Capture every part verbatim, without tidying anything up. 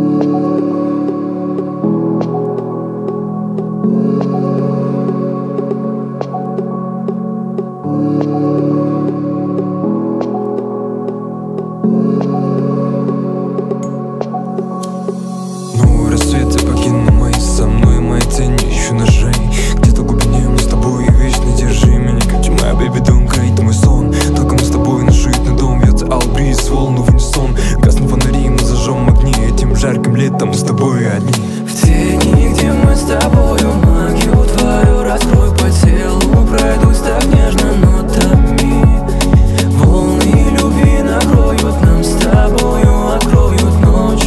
Новый рассвет, я покину мои со мной, мои тени ищу ножей. Где-то в глубине мы с тобой, вечно держи меня, как моя baby, don't cry, это мой сон. Только мы с тобой, наш уютный дом, вьется алый бриз, волну в унисон. Гаснут фонари, мы зажжем огни, этим жарким летом мы с тобой одни. В тени, где мы с тобою, магию твою раскрой по телу, пройдусь так нежно нотами. Волны любви накроют, нам с тобою откроют ночь.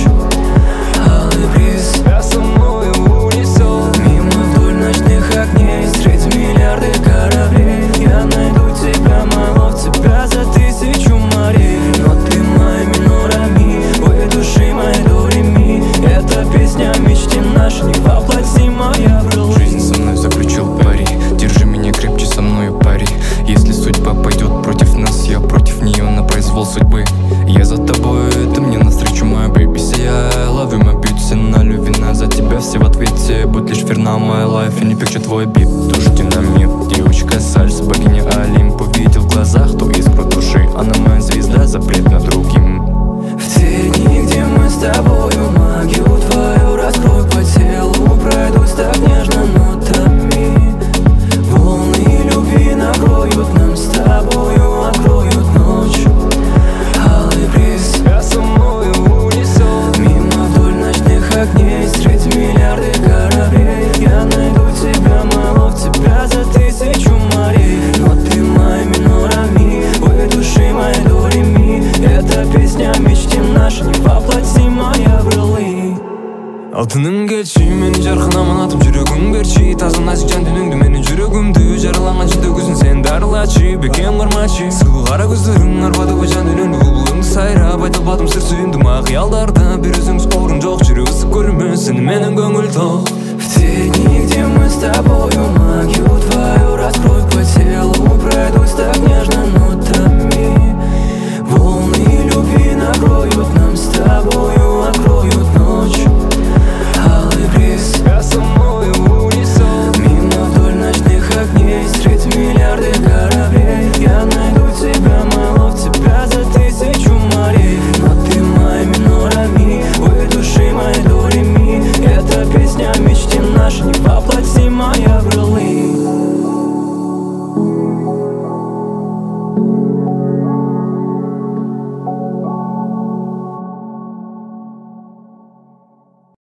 Алый бриз тебя со мною унесет мимо вдоль ночных огней, средь миллиарды кораблей. Я найду тебя, my love, тебя за тысячу морей. Но ты моя минорами, ой, души моей до ре ми. Эта песня мечты нашей, невоплотимая в релы. Жизнь со мной заключил пари, держи меня крепче, со мною пари. Если судьба пойдет против нас, я против нее на произвол судьбы. Я за тобой, это мне навстречу, моя baby. Say I love you, my beauty, на вина за тебя все в ответе. Будь лишь верна, my life, и не пикчу твой бит. Душ динамит, девочка сальса, богиня Олимп. Увидел в глазах ту искру души, она моя звезда, запрет над другим. В тени, где мы с тобою, магию твою раскрой по телу, пройдусь так нежно нотами. Волны любви накроют, нам с тобою откроют ночь. Алый бриз тебя со мною унесет мимо вдоль ночных огней, средь миллиарды кораблей. Я найду тебя, my love, тебя за тысячу морей. Но ты моя минорами, ой, души моей до ре ми. Эта песня мечты нашей, невоплотимая в релы. Алтыным келчи, мени жарқынамын атып жүрегің берчи. Таза нәзік жан дүниеңді, менің жүрегімді жараланған жынды көзін сен дарылачы, бекем қармачы. Сұлу қара көздерің арбады ғой жан дүниемді, бұлбұлыңды сайрап айтылбадым сыр сүйімді ма қиялдарда. Бір өзіңіз орын жоқ, жүрек ысып көрімен сені менің көңіл тоқ.